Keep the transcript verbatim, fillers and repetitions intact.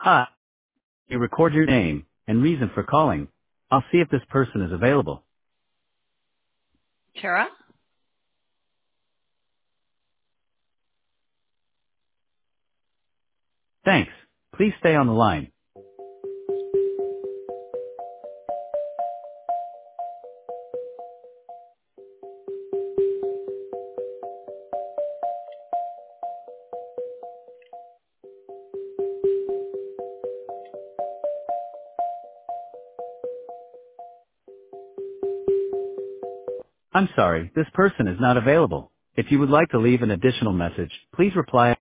Hi. You record your name and reason for calling. I'll see if this person is available. Tara? Thanks. Please stay on the line. I'm sorry, this person is not available. If you would like to leave an additional message, please reply